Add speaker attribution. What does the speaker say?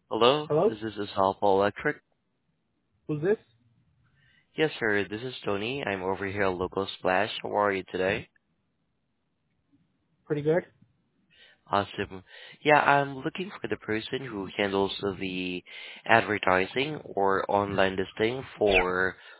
Speaker 1: Hello,
Speaker 2: Hello?
Speaker 1: this is Alpha Electric.
Speaker 2: Who's this?
Speaker 1: Yes, sir, this is Tony. I'm over here at Local Splash. How are you today?
Speaker 2: Pretty good.
Speaker 1: Awesome. Yeah, I'm looking for the person who handles the advertising or online listing for